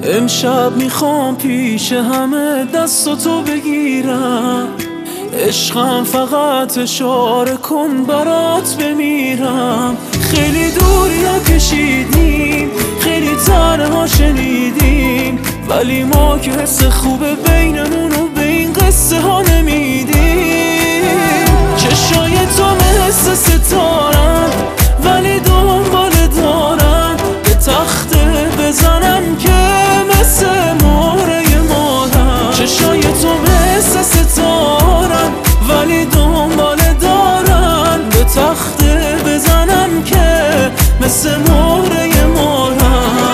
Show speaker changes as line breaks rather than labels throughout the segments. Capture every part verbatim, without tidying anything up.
امشب میخوام پیش همه دستاتو بگیرم، عشقم فقط اشاره کن برات بمیرم. خیلی دوریا کشیدیم، خیلی تنها شنیدیم، ولی ما که حس خوبه بینمونو به این قصه ها نمیدیم. چشای تو مثل ستارن ولی دنبال دارن، به تخته بزنم که مثل مهره مادر. چشای تو مثل ستارن ولی دنبال دارن، به تخته بزنم که مثل مهره مادر.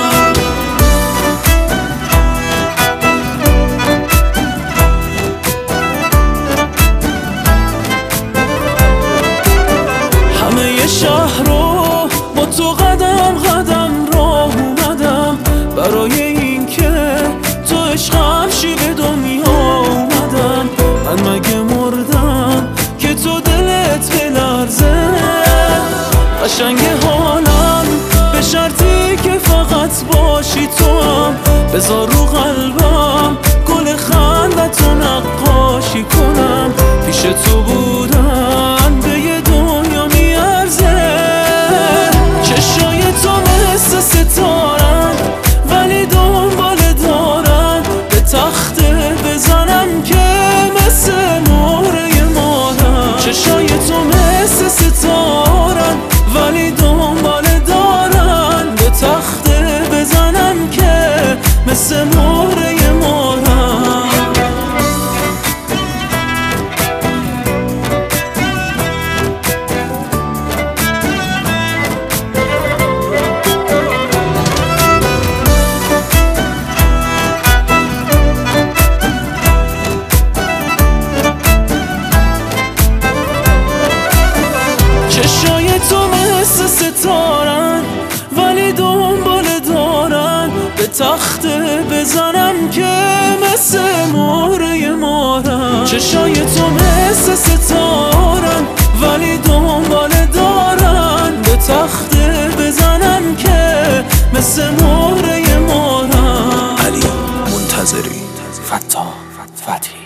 همه شهر رو با تو قدم قدم راه اومدم، برای این که تو عشقم شی به دنیا اومدم. من مگه مردم که تو دلت بلرزه؟ قشنگه حالم به شرطی که فقط باشی تو هم. بذار رو قلبم گل خندتو نقاشی کنم، پیش تو بودن به یه دنیا میارزه. چشای تو مثل ستارن ولی دنبال دارن، به تخته بزنم که مثل مهره مادر. چشای تو مثل ستارن ولی دنبال دارن، به تخته بزنم که مثل مهره مادر. چشای تو مثل ستارن ولی دنبال دارن، به تخته بزنم که مثل مهره مادر. چشای تو مثل ستارن ولی دنبال دارن، به تخته بزنم که مثل مهره مادر.
علی منتظری، فتا، فتحی.